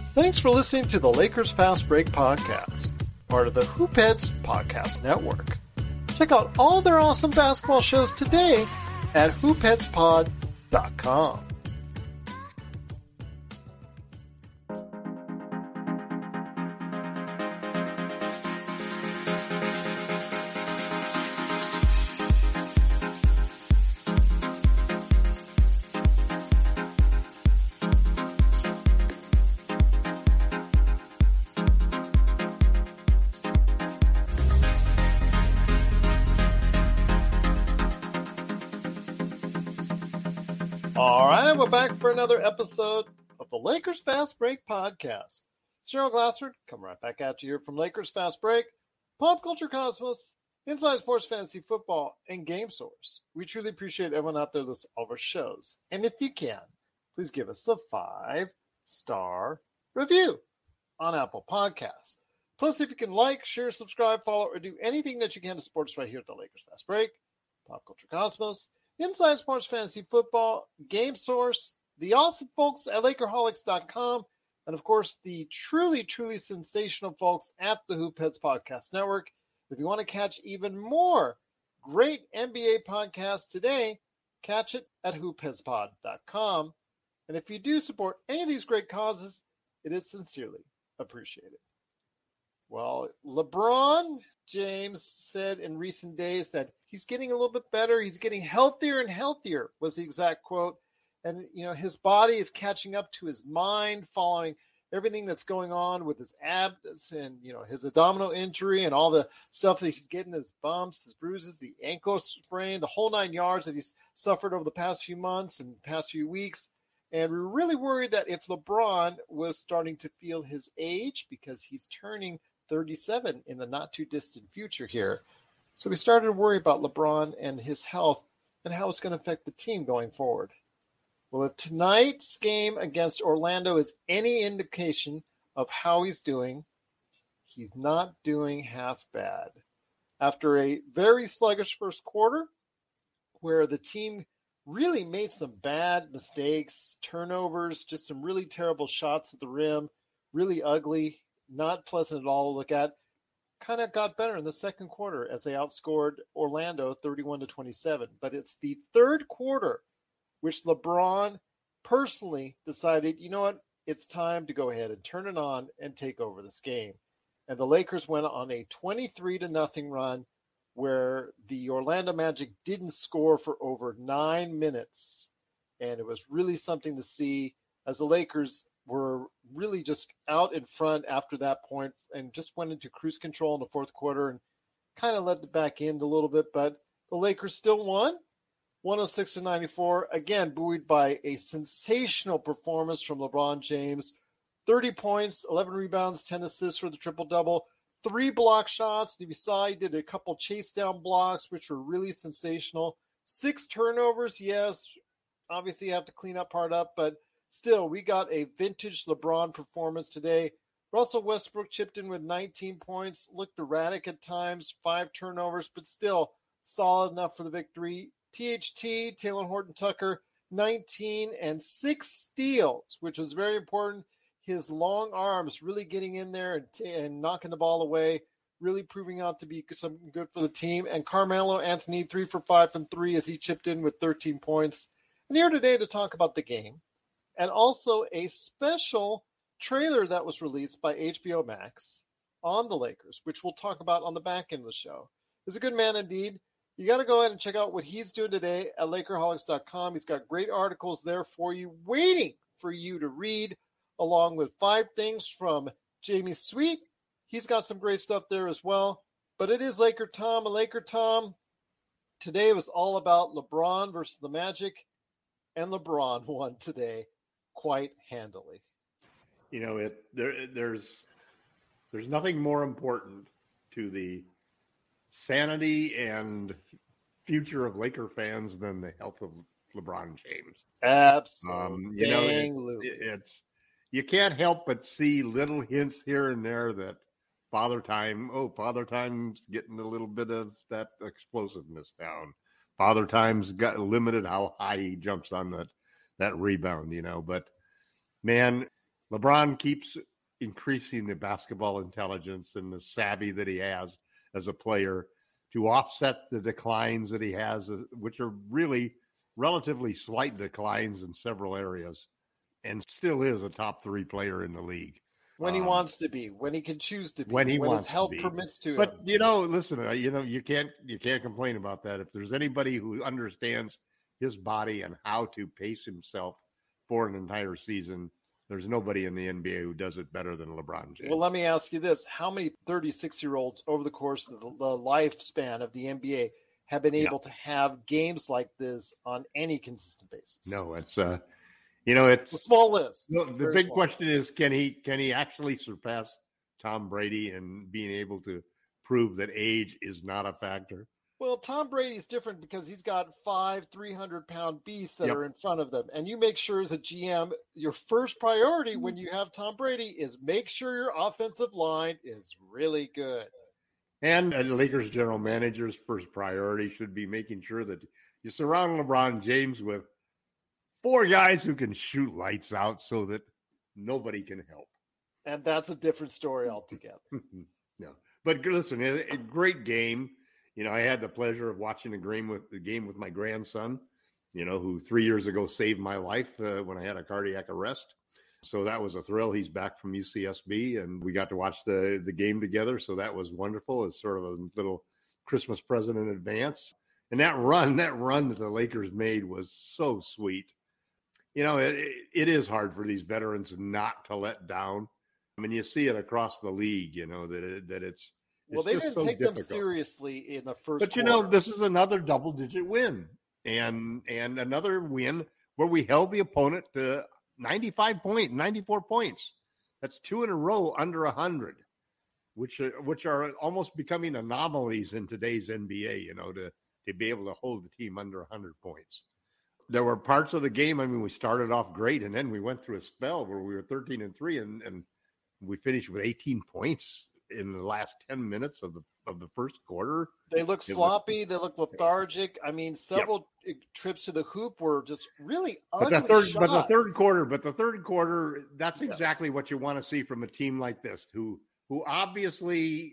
Thanks for listening to the Lakers Fast Break podcast, part of the Hoopheads Podcast Network. Check out all their awesome basketball shows today at hoopheadspod.com. We're back for another episode of the Lakers Fast Break podcast. Cyril Glassford, coming right back at you here from Lakers Fast Break, Pop Culture Cosmos, Inside Sports Fantasy Football, and Game Source. We truly appreciate everyone out there listening to all of our shows. And if you can, please give us a 5-star review on Apple Podcasts. Plus, if you can like, share, subscribe, follow, or do anything that you can to support us right here at the Lakers Fast Break, Pop Culture Cosmos, Inside Sports Fantasy Football, Game Source, the awesome folks at Lakerholics.com, and of course, the truly, truly sensational folks at the Hoopheads Podcast Network. If you want to catch even more great NBA podcasts today, catch it at hoopheadspod.com. And if you do support any of these great causes, it is sincerely appreciated. Well, LeBron James said in recent days that he's getting a little bit better. He's getting healthier and healthier was the exact quote. And, his body is catching up to his mind following everything that's going on with his abs and, his abdominal injury and all the stuff that he's getting, his bumps, his bruises, the ankle sprain, the whole 9 yards that he's suffered over the past few months and past few weeks. And we're really worried that if LeBron was starting to feel his age because he's turning 37 in the not too distant future here. So we started to worry about LeBron and his health and how it's going to affect the team going forward. Well, if tonight's game against Orlando is any indication of how he's doing, he's not doing half bad. After a very sluggish first quarter, where the team really made some bad mistakes, turnovers, just some really terrible shots at the rim, really ugly, not pleasant at all to look at, kind of got better in the second quarter as they outscored Orlando 31-27. But it's the third quarter which LeBron personally decided, it's time to go ahead and turn it on and take over this game. And the Lakers went on a 23-0 run where the Orlando Magic didn't score for over 9 minutes. And it was really something to see as the Lakers were really just out in front after that point and just went into cruise control in the fourth quarter and kind of let it back in a little bit. But the Lakers still won 106-94, again, buoyed by a sensational performance from LeBron James. 30 points, 11 rebounds, 10 assists for the triple-double, 3 block shots. If you saw, he did a couple chase-down blocks, which were really sensational. 6 turnovers, yes. Obviously, you have to clean that part up, but still, we got a vintage LeBron performance today. Russell Westbrook chipped in with 19 points, looked erratic at times, 5 turnovers, but still solid enough for the victory. THT, Taylor Horton-Tucker, 19 and 6 steals, which was very important. His long arms really getting in there and knocking the ball away, really proving out to be something good for the team. And Carmelo Anthony, 3 for 5 from 3 as he chipped in with 13 points. And here today to talk about the game and also a special trailer that was released by HBO Max on the Lakers, which we'll talk about on the back end of the show. He's a good man indeed. You got to go ahead and check out what he's doing today at Lakerholics.com. He's got great articles there for you, waiting for you to read, along with 5 things from Jamie Sweet. He's got some great stuff there as well. But it is Laker Tom. And Laker Tom, today was all about LeBron versus the Magic, and LeBron won today quite handily. There's nothing more important to the sanity and future of Laker fans than the health of LeBron James. Absolutely. It's you can't help but see little hints here and there that Father Time's getting a little bit of that explosiveness down. Father Time's got limited how high he jumps on that rebound, But man, LeBron keeps increasing the basketball intelligence and the savvy that he has as a player to offset the declines that he has, which are really relatively slight declines in several areas, and still is a top 3 player in the league. When he wants to be, when he can choose to be, when his health permits to but, him. Listen, you can't complain about that. If there's anybody who understands his body and how to pace himself for an entire season, there's nobody in the NBA who does it better than LeBron James. Well, let me ask you this. How many 36-year-olds over the course of the lifespan of the NBA have been able to have games like this on any consistent basis? No, it's it's a small list. The big question is, can he actually surpass Tom Brady and being able to prove that age is not a factor? Well, Tom Brady's different because he's got 5 300-pound beasts that are in front of them. And you make sure as a GM, your first priority when you have Tom Brady is make sure your offensive line is really good. And the Lakers general manager's first priority should be making sure that you surround LeBron James with 4 guys who can shoot lights out so that nobody can help. And that's a different story altogether. No, but listen, a great game. I had the pleasure of watching the game with my grandson, who 3 years ago saved my life when I had a cardiac arrest. So that was a thrill. He's back from UCSB, and we got to watch the game together. So that was wonderful. It's sort of a little Christmas present in advance. And that run that the Lakers made was so sweet. It is hard for these veterans not to let down. I mean, you see it across the league, that it's well, they didn't take them seriously in the first But, quarter. This is another double-digit win and another win where we held the opponent to 94 points. That's 2 in a row under 100, which are almost becoming anomalies in today's NBA, to be able to hold the team under 100 points. There were parts of the game, we started off great, and then we went through a spell where we were 13-3, and we finished with 18 points in the last 10 minutes of the first quarter. They look sloppy. They look lethargic. Several trips to the hoop were just really ugly shots. But the third quarter, that's exactly what you want to see from a team like this, who obviously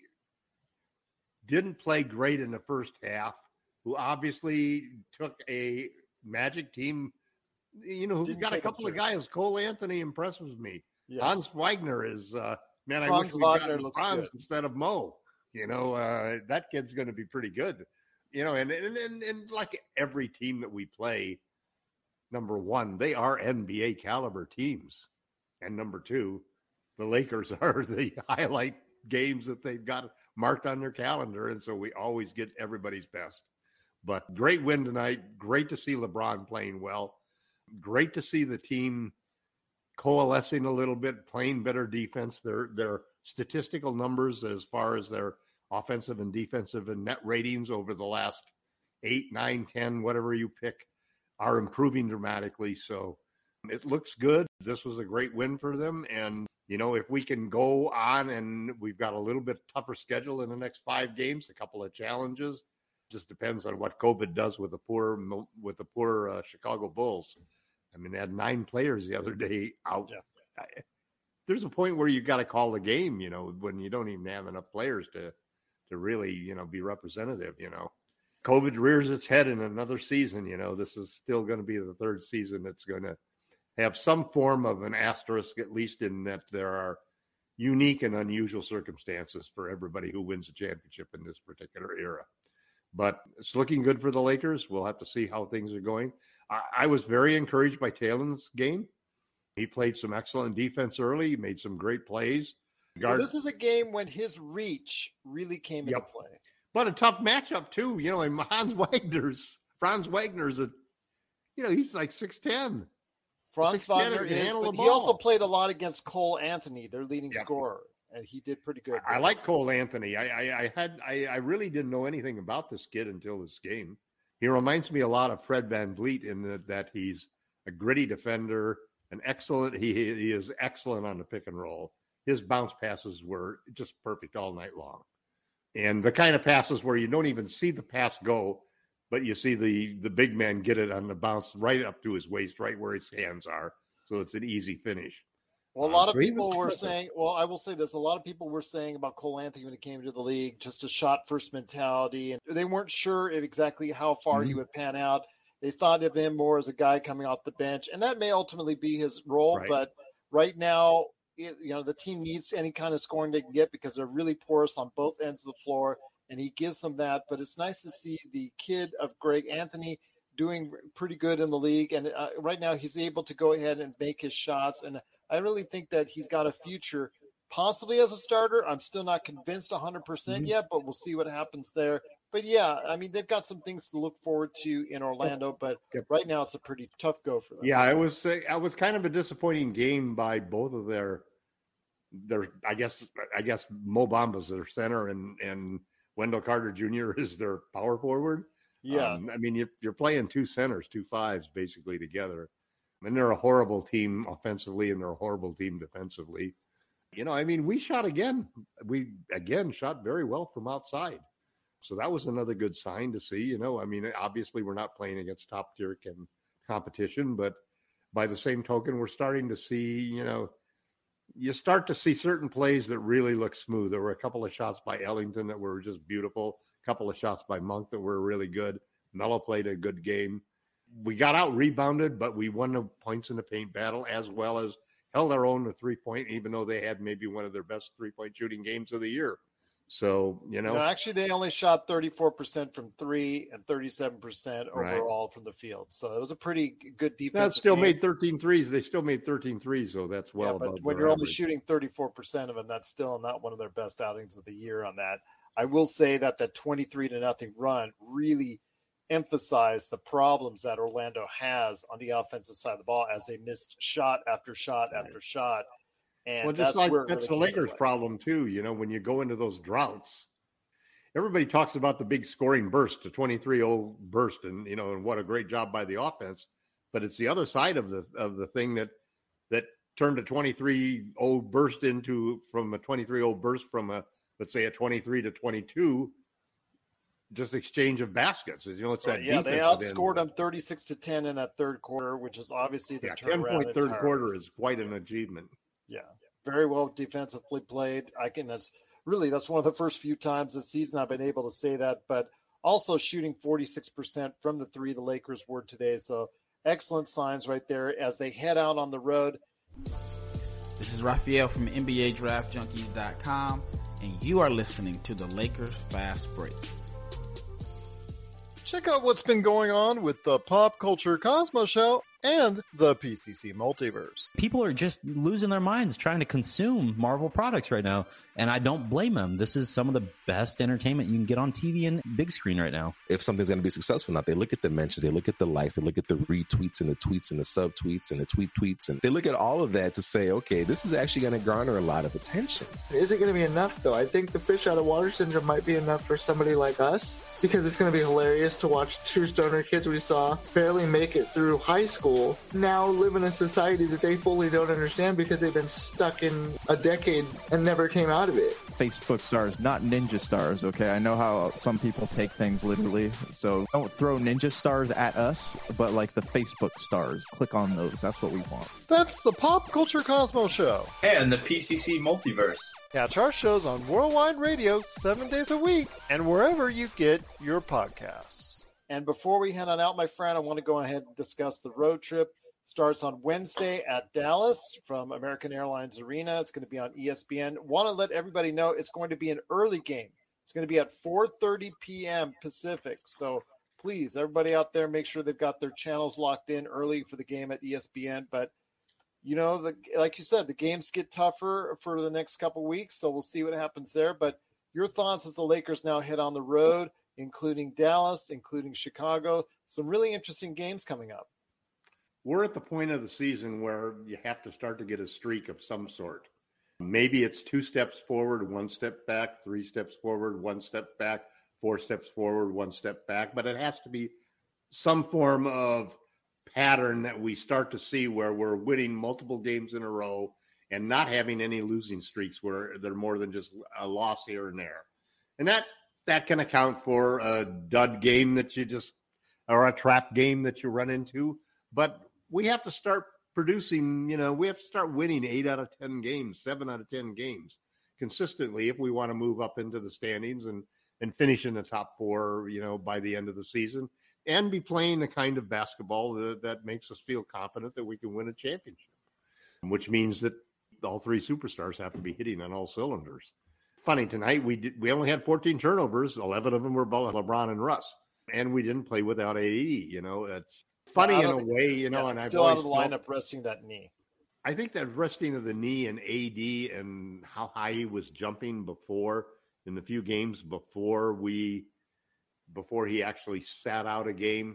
didn't play great in the first half, who obviously took a Magic team, who's got a couple of guys. Cole Anthony impresses me. Yes. Hans Wagner is man, I wish we got Franz instead of Mo. That kid's going to be pretty good. And like every team that we play, number one, they are NBA caliber teams. And number two, the Lakers are the highlight games that they've got marked on their calendar. And so we always get everybody's best. But great win tonight. Great to see LeBron playing well. Great to see the team coalescing a little bit, playing better defense. Their statistical numbers as far as their offensive and defensive and net ratings over the last 8, 9, 10, whatever you pick, are improving dramatically. So it looks good. This was a great win for them. And, if we can go on, and we've got a little bit tougher schedule in the next 5 games, a couple of challenges. Just depends on what COVID does with the poor Chicago Bulls. They had 9 players the other day out. Yeah. There's a point where you got to call the game, when you don't even have enough players to really, be representative, COVID rears its head in another season. This is still going to be the 3rd season that's going to have some form of an asterisk, at least in that there are unique and unusual circumstances for everybody who wins a championship in this particular era. But it's looking good for the Lakers. We'll have to see how things are going. I was very encouraged by Talen's game. He played some excellent defense early. He made some great plays. This is a game when his reach really came into play. But a tough matchup, too. And Franz Wagner's he's like 6'10". Franz Wagner is, but he also played a lot against Cole Anthony, their leading scorer. And he did pretty good. I like Cole Anthony. I really didn't know anything about this kid until this game. He reminds me a lot of Fred VanVleet in that he's a gritty defender, he is excellent on the pick and roll. His bounce passes were just perfect all night long. And the kind of passes where you don't even see the pass go, but you see the big man get it on the bounce right up to his waist, right where his hands are. So it's an easy finish. Well, a lot of He was people were terrific. saying, well, I will say this, a lot of people were saying about Cole Anthony when he came into the league, just a shot first mentality. And they weren't sure if exactly how far he would pan out. They thought of him more as a guy coming off the bench, and that may ultimately be his role. Right. But right now, the team needs any kind of scoring they can get because they're really porous on both ends of the floor, and he gives them that. But it's nice to see the kid of Greg Anthony doing pretty good in the league. And right now he's able to go ahead and make his shots. And I really think that he's got a future possibly as a starter. I'm still not convinced 100% yet, but we'll see what happens there. But yeah, I mean, they've got some things to look forward to in Orlando, but right now it's a pretty tough go for them. Yeah, I was kind of a disappointing game by both of their I guess Mo Bamba's their center and Wendell Carter Jr. is their power forward. Yeah. I mean, you're playing two centers, two fives basically together. And they're a horrible team offensively and they're a horrible team defensively. I mean, we shot again. We again shot very well from outside. So that was another good sign to see. I mean, obviously we're not playing against top tier competition, but by the same token, we're starting to see, you start to see certain plays that really look smooth. There were a couple of shots by Ellington that were just beautiful. A couple of shots by Monk that were really good. Melo played a good game. We got out rebounded, but we won the points in the paint battle as well as held our own to 3-point, even though they had maybe one of their best 3-point shooting games of the year. So, actually they only shot 34% from three and 37% overall from the field. So it was a pretty good defense. That still made 13 threes. They still made 13 threes, so that's well above but when you're only shooting 34% of them, that's still not one of their best outings of the year on that. I will say that 23-0 run really emphasized the problems that Orlando has on the offensive side of the ball as they missed shot after shot after shot. And that's the Lakers' problem too. When you go into those droughts, everybody talks about the big scoring burst, the 23-0 burst, and and what a great job by the offense. But it's the other side of the thing that turned a 23-0 burst from a 23-0 burst from let's say a 23-22. Just exchange of baskets. It's that defense. They outscored them 36-10 in that third quarter, which is obviously the turnaround. 10-point third quarter is quite an achievement. Yeah, very well defensively played. That's one of the first few times this season I've been able to say that. But also shooting 46% from the three, the Lakers were today. So excellent signs right there as they head out on the road. This is Raphael from NBADraftJunkies.com, and you are listening to the Lakers Fast Break. Check out what's been going on with the Pop Culture Cosmos Show and the PCC Multiverse. People are just losing their minds trying to consume Marvel products right now, and I don't blame them. This is some of the best entertainment you can get on TV and big screen right now. If something's going to be successful now, they look at the mentions, they look at the likes, they look at the retweets and the tweets and the subtweets and the tweets, and they look at all of that to say, okay, this is actually going to garner a lot of attention. Is it going to be enough, though? I think the fish out of water syndrome might be enough for somebody like us, because it's going to be hilarious to watch two stoner kids we saw barely make it through high school now live in a society that they fully don't understand because they've been stuck in a decade and never came out of it. Facebook stars, not ninja stars, okay? I know how some people take things literally, so don't throw ninja stars at us, but like the Facebook stars. Click on those. That's what we want. That's the Pop Culture Cosmos Show. And the PCC Multiverse. Catch our shows on Worldwide Radio 7 days a week and wherever you get your podcasts. And before we head on out, my friend, I want to go ahead and discuss the road trip. Starts on Wednesday at Dallas from American Airlines Arena. It's going to be on ESPN. Want to let everybody know it's going to be an early game. It's going to be at 4:30 p.m. Pacific. So please, everybody out there, make sure they've got their channels locked in early for the game at ESPN. But, like you said, the games get tougher for the next couple weeks, so we'll see what happens there. But your thoughts as the Lakers now head on the road, including Dallas, including Chicago. Some really interesting games coming up. We're at the point of the season where you have to start to get a streak of some sort. Maybe it's 2 steps forward, 1 step back, 3 steps forward, 1 step back, 4 steps forward, 1 step back. But it has to be some form of pattern that we start to see where we're winning multiple games in a row and not having any losing streaks where they're more than just a loss here and there. And that can account for a dud game or a trap game that you run into. But we have to start producing, we have to start winning 8 out of 10 games, 7 out of 10 games consistently if we want to move up into the standings and finish in the top 4, by the end of the season, and be playing the kind of basketball that makes us feel confident that we can win a championship, which means that all 3 superstars have to be hitting on all cylinders. Funny, tonight we only had 14 turnovers. 11 of them were LeBron and Russ, and we didn't play without AD. It's funny in a way, and I've still out of the always lineup resting that knee. I think that resting of the knee and AD and how high he was jumping before in the few games before he actually sat out a game,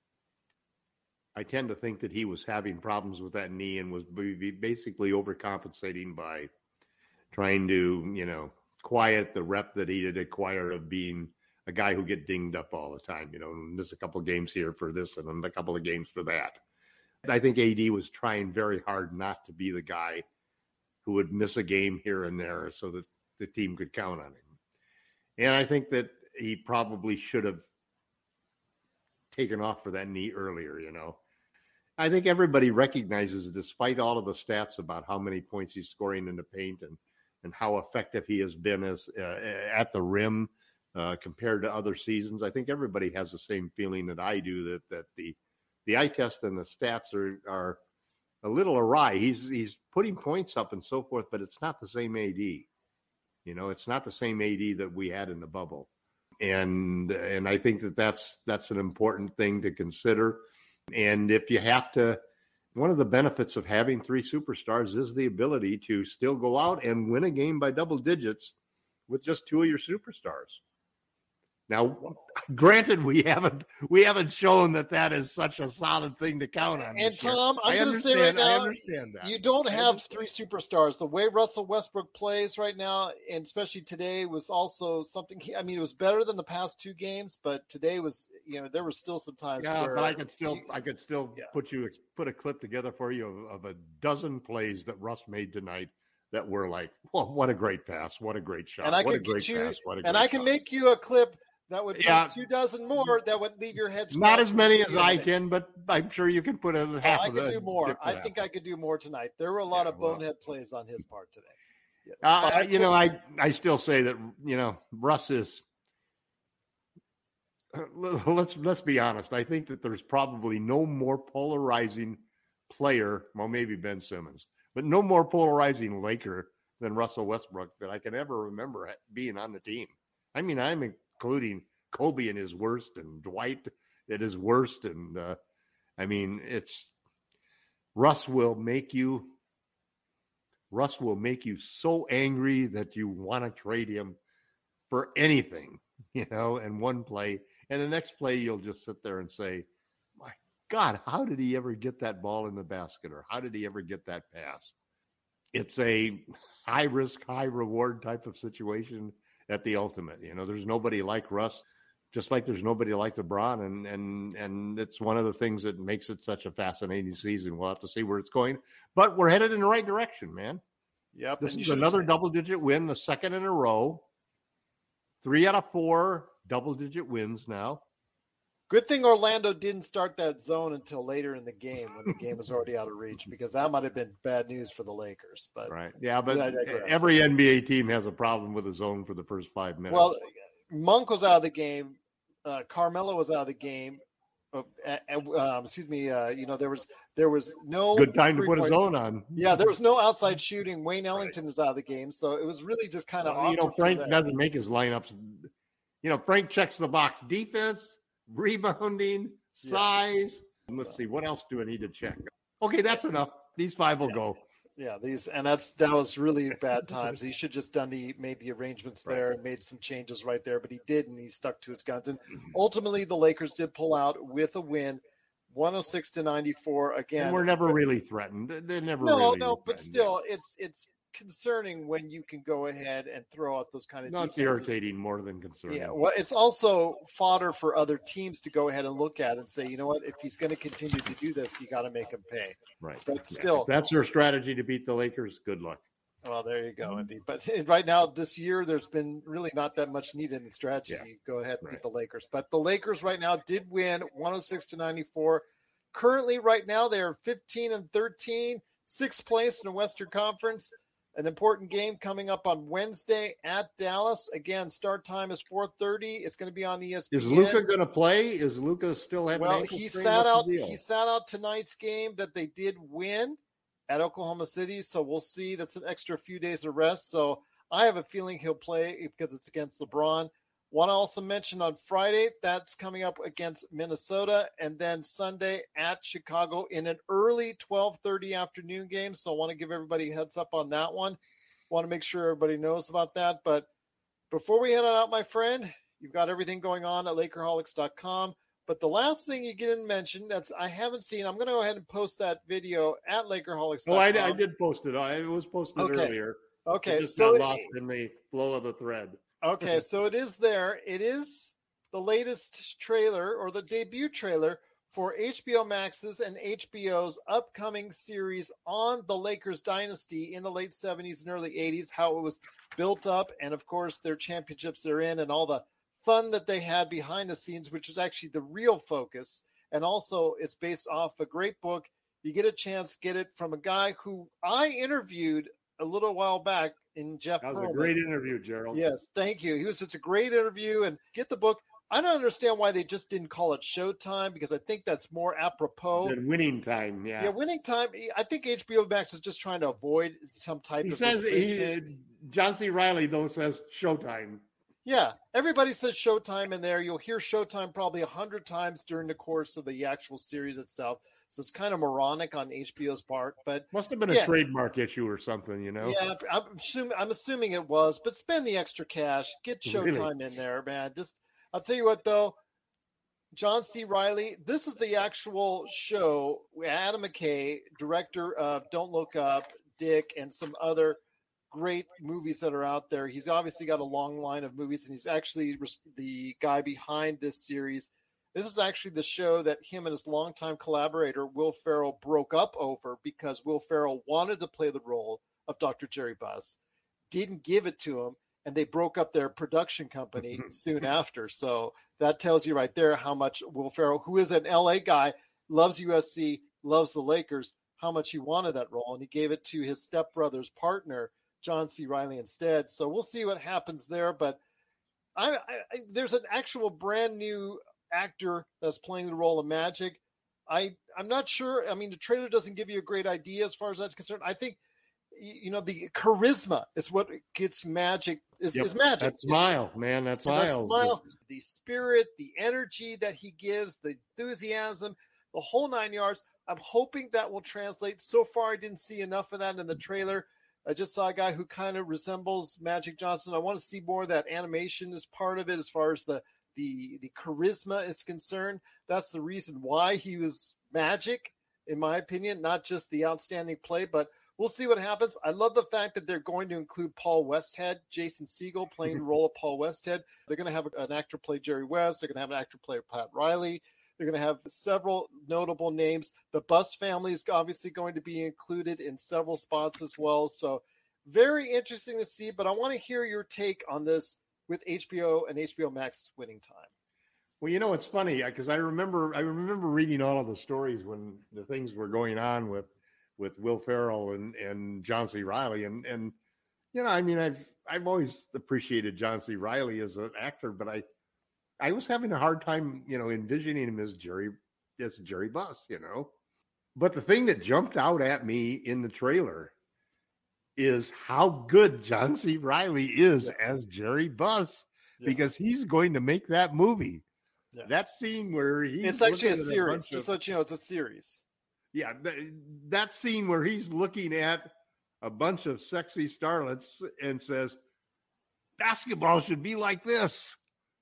I tend to think that he was having problems with that knee and was basically overcompensating by trying to, quiet the rep that he had acquired of being a guy who get dinged up all the time, miss a couple of games here for this and then a couple of games for that. I think AD was trying very hard not to be the guy who would miss a game here and there so that the team could count on him. And I think that he probably should have taken off for that knee earlier, I think everybody recognizes, despite all of the stats about how many points he's scoring in the paint and how effective he has been as at the rim compared to other seasons, I think everybody has the same feeling that I do, that the eye test and the stats are a little awry. He's putting points up and so forth, but it's not the same AD. It's not the same AD that we had in the bubble. And I think that's an important thing to consider. And if you have to, one of the benefits of having 3 superstars is the ability to still go out and win a game by double digits with just 2 of your superstars. Now, granted, we haven't shown that is such a solid thing to count on. And Tom, I'm going to say right now, I understand that. You don't have 3 superstars. The way Russell Westbrook plays right now, and especially today, was also something. It was better than the past 2 games, but today was, there were still some times. Yeah, where but I could still put a clip together for you of a dozen plays that Russ made tonight that were like, well, what a great pass, what a great shot, and I what can a great pass, what a great and I can shot. make you a clip. That would be 2 dozen more. That would leave your head. Not as many as I can, but I'm sure you can put a half of it. I could do more. I think I could do more tonight. There were a lot of bonehead plays on his part today. I still say that, Russ is, let's be honest. I think that there's probably no more polarizing player, well, maybe Ben Simmons, but no more polarizing Laker than Russell Westbrook that I can ever remember being on the team. I'm including Kobe in his worst and Dwight at his worst. And Russ will make you so angry that you want to trade him for anything, in one play. And the next play, you'll just sit there and say, my God, how did he ever get that ball in the basket? Or how did he ever get that pass? It's a high risk, high reward type of situation at the ultimate. There's nobody like Russ, just like there's nobody like LeBron. And it's one of the things that makes it such a fascinating season. We'll have to see where it's going, but we're headed in the right direction, man. Yep. This is another double-digit win, the second in a row. 3 out of 4 double-digit wins now. Good thing Orlando didn't start that zone until later in the game when the game was already out of reach, because that might have been bad news for the Lakers. But right, yeah, but every NBA team has a problem with a zone for the first 5 minutes. Well, Monk was out of the game. Carmelo was out of the game. There was no good time to put a zone on. Yeah, there was no outside shooting. Wayne Ellington was out of the game, so it was really just kind of. Frank doesn't make his lineups. Frank checks the box: defense, rebounding, size. Yeah. Let's see, what else do I need to check? Okay, that's enough. These 5 will go. Yeah, that was really bad times. He should just made the arrangements there and made some changes right there, but he didn't. He stuck to his guns, and ultimately the Lakers did pull out with a win, 106-94. Again, and we're never really threatened. They're never. No, but still, it's concerning when you can go ahead and throw out those kind of. No, it's irritating more than concerning. Yeah, well, it's also fodder for other teams to go ahead and look at and say, you know what, if he's going to continue to do this, you got to make him pay. Right. But still, if that's their strategy to beat the Lakers. Good luck. Well, there you go, indeed. But right now, this year, there's been really not that much need in the strategy. Yeah. Go ahead and beat the Lakers. But the Lakers right now did win 106-94. currently right now they are 15-13, sixth place in the Western Conference. An important game coming up on Wednesday at Dallas. Again, start time is 4:30. It's going to be on ESPN. Is Luka going to play? Is Luka still having Well, ankle he strain? sat What's out. the deal? He sat out tonight's game that they did win at Oklahoma City. So we'll see. That's an extra few days of rest. So I have a feeling he'll play because it's against LeBron. Want to also mention on Friday, that's coming up against Minnesota, and then Sunday at Chicago in an early 12:30 afternoon game. So I want to give everybody a heads up on that one. Want to make sure everybody knows about that. But before we head on out, my friend, you've got everything going on at Lakerholics.com. But the last thing you didn't mention that's I haven't seen, I'm going to go ahead and post that video at Lakerholics.com. Oh, I did post it. It was posted earlier. Okay, It just so got lost in the flow of the thread. Okay, so it is there. It is the latest trailer or the debut trailer for HBO Max's and HBO's upcoming series on the Lakers dynasty in the late 70s and early 80s, how it was built up, and of course their championships they're in and all the fun that they had behind the scenes, which is actually the real focus. And also it's based off a great book. You get a chance, get it from a guy who I interviewed a little while back in Jeff That was Pearlman. a great interview, Gerald. Yes, thank you. He was such a great interview. And get the book. I don't understand why they just didn't call it Showtime because I think that's more apropos. And Winning Time, yeah. Yeah, Winning Time. I think HBO Max is just trying to avoid some type He of says infringement. John C. Reilly though says Showtime. Yeah, everybody says Showtime in there. You'll hear Showtime probably 100 times during the course of the actual series itself. So it's kind of moronic on HBO's part, but Must have been a trademark issue or something, you know. Yeah, I'm assuming it was, but spend the extra cash, get Showtime in there, man. Just I'll tell you what though, John C. Reilly, this is the actual show. Adam McKay, director of Don't Look Up, Dick, and some other great movies that are out there. He's obviously got a long line of movies, and he's actually the guy behind this series. This is actually the show that him and his longtime collaborator, Will Ferrell, broke up over because Will Ferrell wanted to play the role of Dr. Jerry Buss, didn't give it to him, and they broke up their production company soon after. So that tells you right there how much Will Ferrell, who is an LA guy, loves USC, loves the Lakers, how much he wanted that role. And he gave it to his stepbrother's partner, John C. Reilly, instead. So we'll see what happens there. But there's an actual brand new actor that's playing the role of Magic. I'm not sure. I mean, the trailer doesn't give you a great idea as far as that's concerned. I think, the charisma is what gets Magic is Magic. That smile, man. That smile. The spirit, the energy that he gives, the enthusiasm, the whole 9 yards. I'm hoping that will translate. So far, I didn't see enough of that in the trailer. I just saw a guy who kind of resembles Magic Johnson. I want to see more of that animation as part of it as far as the charisma is concerned. That's the reason why he was Magic, in my opinion, not just the outstanding play, but we'll see what happens. I love the fact that they're going to include Paul Westhead, Jason Segel playing the role of Paul Westhead. They're going to have an actor play Jerry West. They're going to have an actor play Pat Riley. They're going to have several notable names. The Buss family is obviously going to be included in several spots as well. So very interesting to see, but I want to hear your take on this with HBO and HBO Max's Winning Time. Well, it's funny because I remember reading all of the stories when the things were going on with Will Ferrell and John C. Reilly, and I mean I've always appreciated John C. Reilly as an actor, but I was having a hard time envisioning him as Jerry Buss, But the thing that jumped out at me in the trailer is how good John C. Reilly is as Jerry Buss, because he's going to make that movie. Yes. That scene where it's actually a series. Just so you know, it's a series. Yeah, that scene where he's looking at a bunch of sexy starlets and says, "Basketball should be like this,"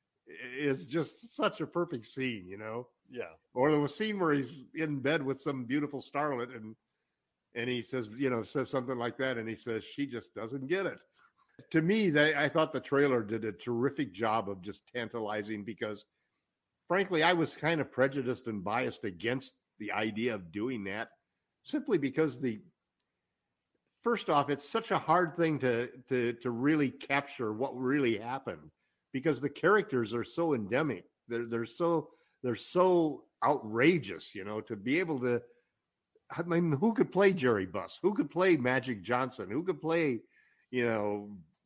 is just such a perfect scene, Yeah. Or the scene where he's in bed with some beautiful starlet and he says, says something like that, and he says, "She just doesn't get it." To me, I thought the trailer did a terrific job of just tantalizing because, frankly, I was kind of prejudiced and biased against the idea of doing that simply because first off, it's such a hard thing to really capture what really happened because the characters are so endemic. They're so they're so outrageous, you know, to be able to. I mean, who could play Jerry Buss? Who could play Magic Johnson? Who could play, you know,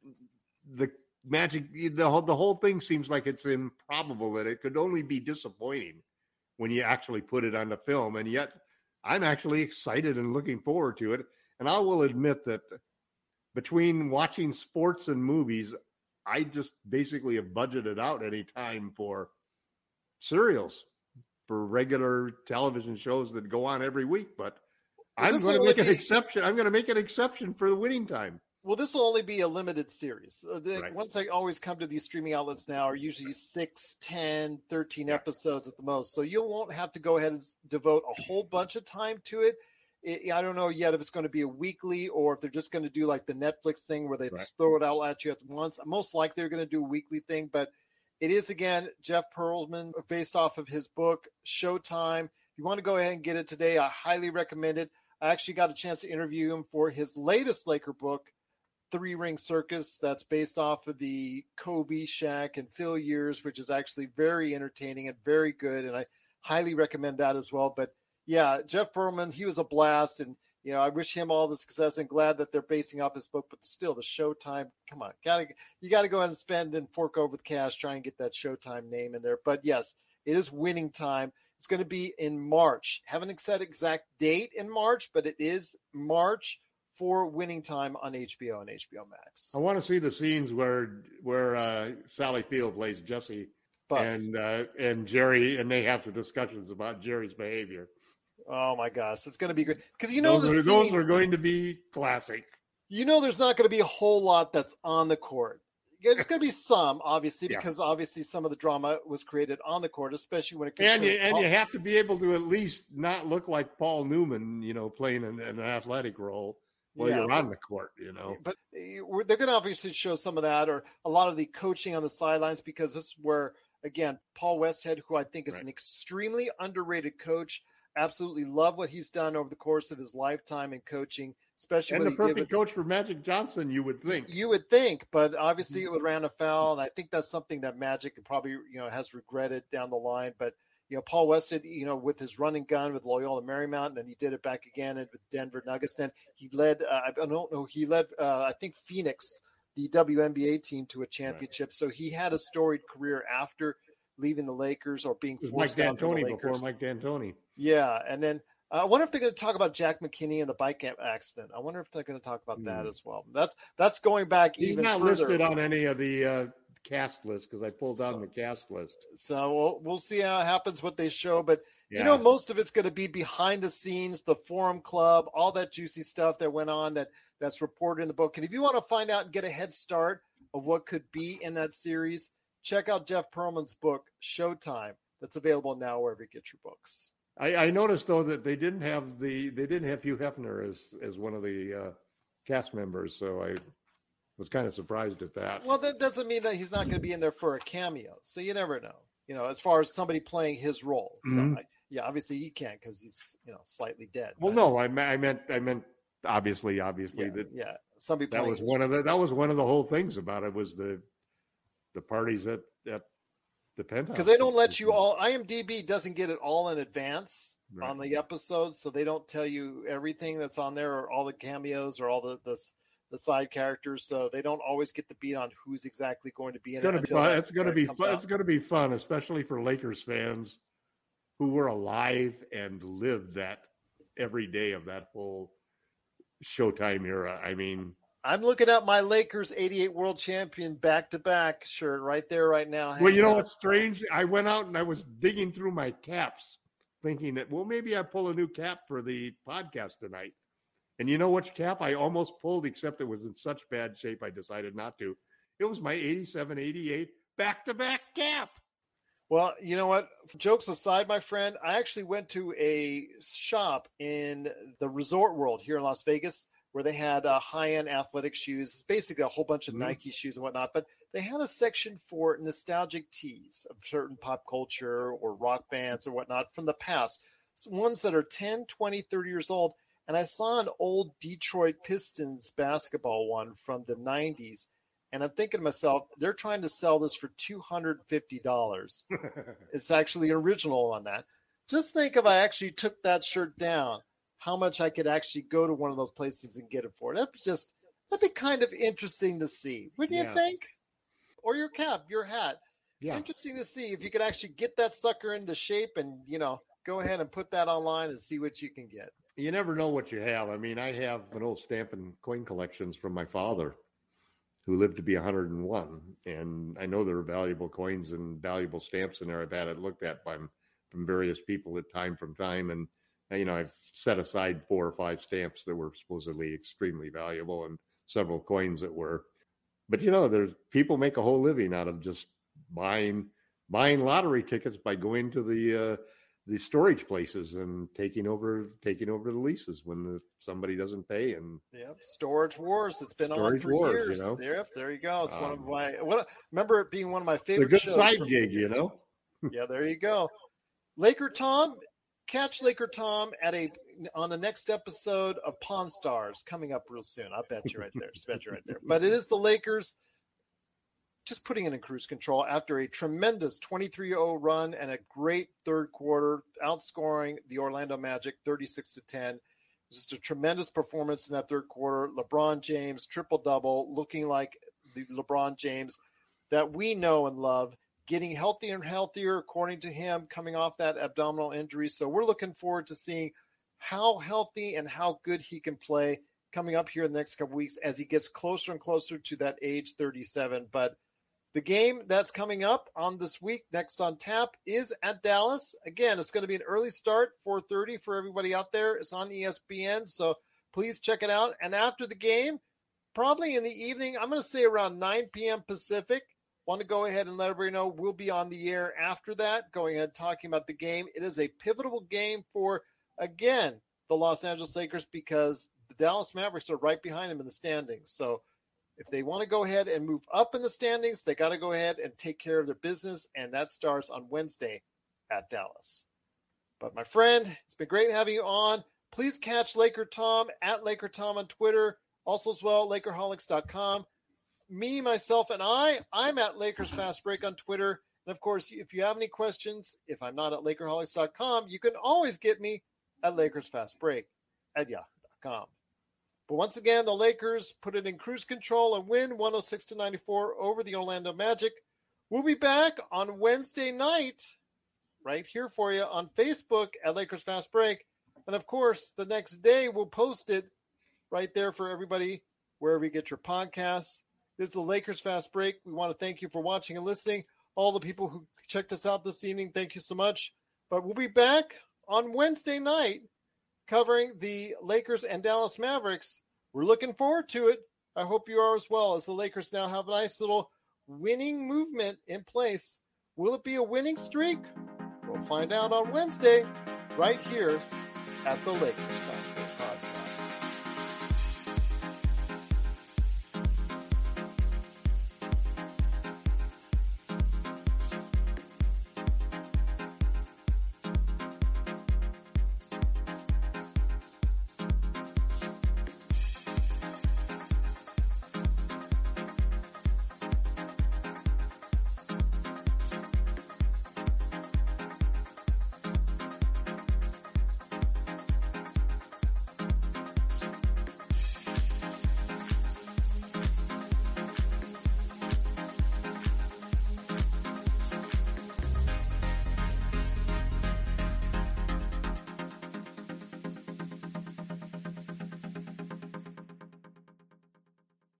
the Magic? The whole thing seems like it's improbable that it could only be disappointing when you actually put it on the film. And yet, I'm actually excited and looking forward to it. And I will admit that between watching sports and movies, I just basically have budgeted out any time for serials, for regular television shows that go on every week. But I'm going to make an exception. I'm going to make an exception for the Winning Time. Well, this will only be a limited series. Right. Once they always come to these streaming outlets now are usually 6, 10, 13 episodes at the most. So you won't have to go ahead and devote a whole bunch of time to it. I don't know yet if it's going to be a weekly or if they're just going to do like the Netflix thing where they just throw it out at you at once. Most likely they're going to do a weekly thing, but it is, again, Jeff Pearlman, based off of his book, Showtime. If you want to go ahead and get it today, I highly recommend it. I actually got a chance to interview him for his latest Laker book, Three Ring Circus. That's based off of the Kobe, Shaq, and Phil years, which is actually very entertaining and very good, and I highly recommend that as well. But yeah, Jeff Pearlman, he was a blast, and you know, I wish him all the success and glad that they're basing off his book, but still the Showtime, come on, you gotta go ahead and spend and fork over the cash, try and get that Showtime name in there. But yes, it is Winning Time. It's going to be in March. Haven't set exact date in March, but it is March for Winning Time on HBO and HBO Max. I want to see the scenes where Sally Field plays Jesse Buss. and Jerry, and they have the discussions about Jerry's behavior. Oh my gosh, it's going to be great because those are going to be classic. You know, there's not going to be a whole lot that's on the court. There's going to be some, obviously, because obviously some of the drama was created on the court, especially when it comes and you have to be able to at least not look like Paul Newman, you know, playing an athletic role while you're on the court, you know. But they're going to obviously show some of that or a lot of the coaching on the sidelines because this is where, again, Paul Westhead, who I think is an extremely underrated coach. Absolutely love what he's done over the course of his lifetime in coaching, especially the perfect coach for Magic Johnson, you would think. You would think, but obviously it ran afoul, and I think that's something that Magic probably has regretted down the line. But Paul Westhead, with his running gun with Loyola Marymount, and then he did it back again with Denver Nuggets. Then he led, I think Phoenix, the WNBA team, to a championship. Right. So he had a storied career after leaving the Lakers or being forced out from the Lakers. Before Mike D'Antoni. Yeah, and then I wonder if they're going to talk about Jack McKinney and the bike accident. I wonder if they're going to talk about that as well. That's going back even further. He's not listed on any of the cast lists because I pulled down the cast list. So we'll see how it happens, what they show. But, most of it's going to be behind the scenes, the Forum Club, all that juicy stuff that went on that's reported in the book. And if you want to find out and get a head start of what could be in that series, check out Jeff Pearlman's book, Showtime. That's available now wherever you get your books. I noticed though that they didn't have Hugh Hefner as one of the cast members, so I was kind of surprised at that. Well, that doesn't mean that he's not going to be in there for a cameo, so you never know. As far as somebody playing his role. So obviously he can't because he's slightly dead. Well, no, I meant obviously that somebody that was one of the whole things about it was the parties at the penthouse, because they don't let you all. IMDb doesn't get it all in advance on the episodes, so they don't tell you everything that's on there or all the cameos or all the side characters. So they don't always get the beat on who's exactly going to be in it. It's going to be fun. It's going to be fun, especially for Lakers fans who were alive and lived that every day of that whole Showtime era. I mean, I'm looking at my Lakers 88 world champion back-to-back shirt right there right now. Well, you know what's strange? I went out and I was digging through my caps thinking that, well, maybe I pull a new cap for the podcast tonight. And you know which cap I almost pulled, except it was in such bad shape I decided not to. It was my 87-88 back-to-back cap. Well, you know what? Jokes aside, my friend, I actually went to a shop in the Resort World here in Las Vegas where they had high-end athletic shoes, basically a whole bunch of Nike shoes and whatnot, but they had a section for nostalgic tees of certain pop culture or rock bands or whatnot from the past, ones that are 10, 20, 30 years old. And I saw an old Detroit Pistons basketball one from the 90s, And I'm thinking to myself, they're trying to sell this for $250. It's actually original on that. Just think if I actually took that shirt down, how much I could actually go to one of those places and get it for. That'd be kind of interesting to see. Wouldn't you think? Or your cap, your hat. Yeah. Interesting to see if you could actually get that sucker into shape and, go ahead and put that online and see what you can get. You never know what you have. I mean, I have an old stamp and coin collections from my father, who lived to be 101. And I know there are valuable coins and valuable stamps in there. I've had it looked at from various people at time from time. And, I've set aside 4 or 5 stamps that were supposedly extremely valuable and several coins that were. But, there's people make a whole living out of just buying lottery tickets by going to the storage places and taking over the leases when somebody doesn't pay. And Storage Wars. It's been on for years. Yep, there you go. It's one of my. Remember it being one of my favorite. It's a good side gig, Yeah, there you go. Laker Tom, catch Laker Tom on the next episode of Pawn Stars coming up real soon. I bet you right there. But it is the Lakers. Just putting it in cruise control after a tremendous 23-0 run and a great third quarter, outscoring the Orlando Magic 36-10. Just a tremendous performance in that third quarter. LeBron James, triple-double, looking like the LeBron James that we know and love, getting healthier and healthier, according to him, coming off that abdominal injury. So we're looking forward to seeing how healthy and how good he can play coming up here in the next couple weeks as he gets closer and closer to that age 37. But the game that's coming up on this week, next on tap, is at Dallas. Again, it's going to be an early start, 4:30 for everybody out there. It's on ESPN, so please check it out. And after the game, probably in the evening, I'm going to say around 9 p.m. Pacific, want to go ahead and let everybody know we'll be on the air after that, going ahead talking about the game. It is a pivotal game for, again, the Los Angeles Lakers because the Dallas Mavericks are right behind them in the standings. So if they want to go ahead and move up in the standings, they got to go ahead and take care of their business, and that starts on Wednesday at Dallas. But my friend, it's been great having you on. Please catch Laker Tom at Laker Tom on Twitter, also as well, Lakerholics.com. Me, myself, and I'm at Lakers Fast Break on Twitter. And, of course, if you have any questions, if I'm not at Lakerholics.com, you can always get me at Lakers Fast Break at Yahoo.com. But once again, the Lakers put it in cruise control and win 106-94 over the Orlando Magic. We'll be back on Wednesday night right here for you on Facebook at Lakers Fast Break. And, of course, the next day we'll post it right there for everybody wherever you get your podcasts. This is the Lakers Fast Break. We want to thank you for watching and listening. All the people who checked us out this evening, thank you so much. But we'll be back on Wednesday night covering the Lakers and Dallas Mavericks. We're looking forward to it. I hope you are as well, as the Lakers now have a nice little winning movement in place. Will it be a winning streak? We'll find out on Wednesday right here at the Lakers Fast Break Podcast.